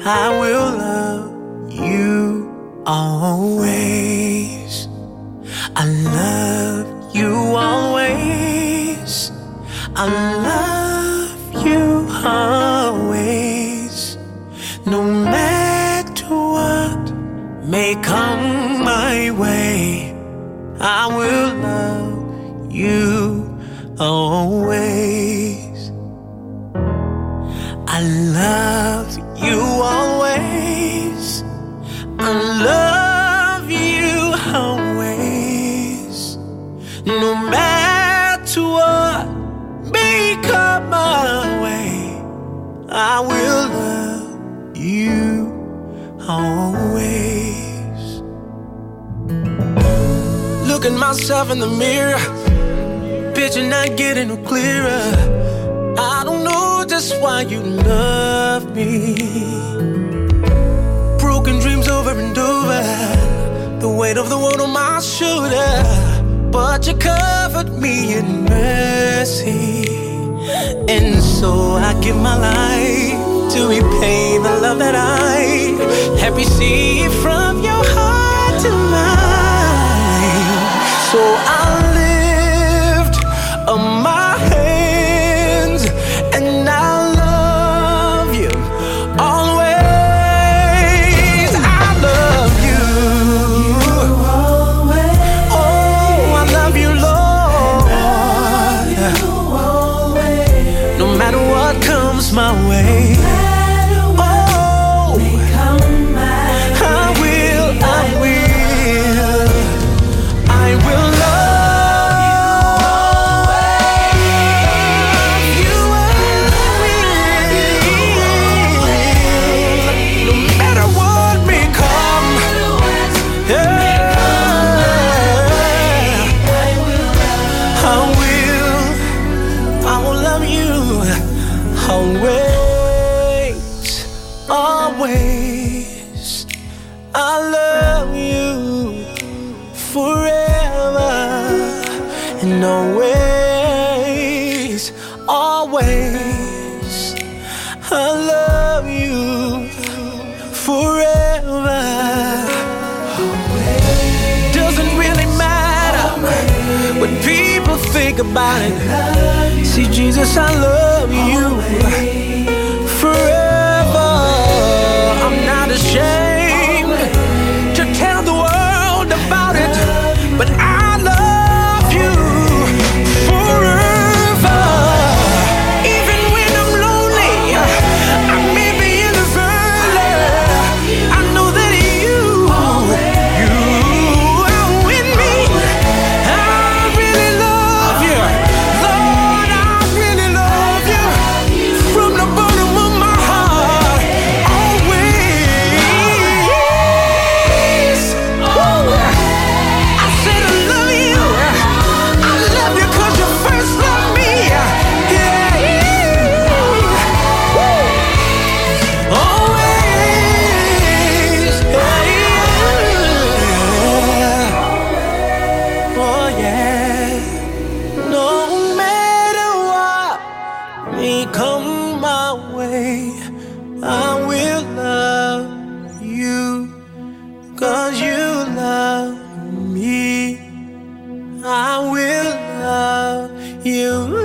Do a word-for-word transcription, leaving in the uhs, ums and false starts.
I will love you always. I love you always. I love you always. No matter what may come my way, I will love you always. I love you always. I love you always. No matter what may come my way, I will love you always. Look at myself in the mirror, picture not getting no clearer. I don't know just why you love me. Broken dreams over and over, the weight of the world on my shoulder, but you covered me in mercy. And so I give my life to repay the love that I have received from your heart tonight. So I lift up my hands and I love you always. I love you. Oh, I love you, Lord. No matter what comes my way, always, I love you forever and always, always, I love you forever. Doesn't really matter what people think about it. See, Jesus, I love you forever. I'm not ashamed to tell the world about it, but I love you forever. Even when I'm lonely, I may be in the valley, I know that you, you are with me. I really love you, Lord, I really love you from the bottom of my heart. Come my way, I will love you, 'cause you love me. I will love you.